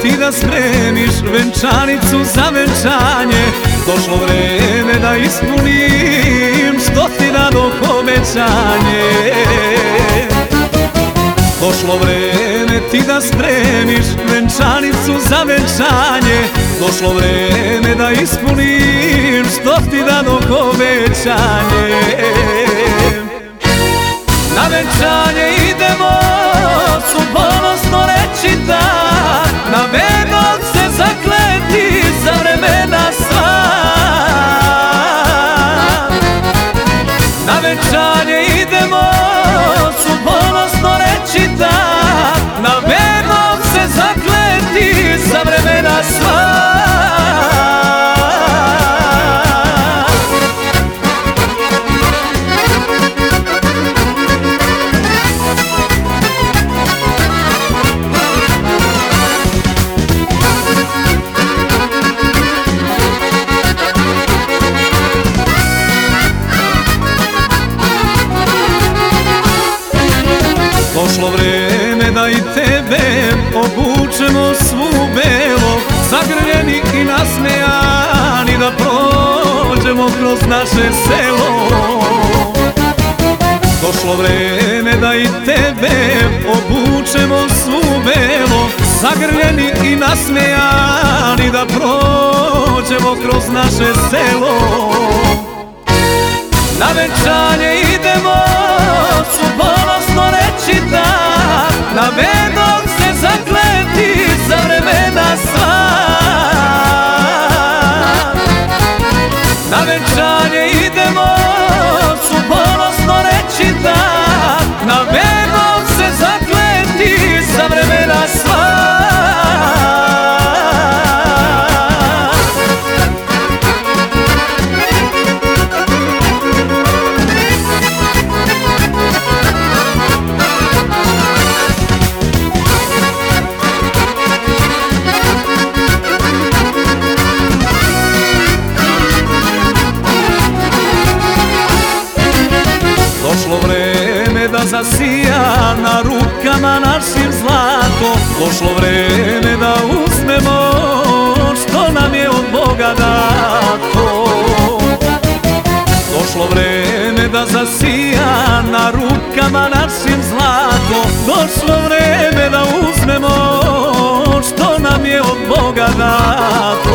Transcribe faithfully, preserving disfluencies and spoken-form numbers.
ti da spremiš venčanicu za venčanje. Došlo vreme da ispunim što ti dadoh obećanje. Došlo vreme ti da spremiš venčanicu za venčanje. Došlo vreme da ispunim što ti dadoh obećanje. Na venčanje idemo, su ponosno reći da, na venog se zakleti za vremena sva. Na venčanje idemo, su ponosno reći da, na venog se zakleti za vremena sva. Došlo vreme da i tebe obučemo svu belo, zagrljeni i nasmejani, da prođemo kroz naše selo. Došlo vreme da i tebe obučemo svu belo, zagrljeni i nasmejani, da prođemo kroz naše selo. Na venčanje idemo, su ponosno reći da, na venog se zakleti za vremena sva. Na venčanje idemo, su ponosno reći da, na venog se zakleti za vremena sva. Došlo vreme da zasija na rukama našim zlato. Došlo vreme da uzmemo što nam je od Boga dato. Došlo vreme da zasija na rukama našim zlato. Došlo vreme da uzmemo što nam je od Boga dato.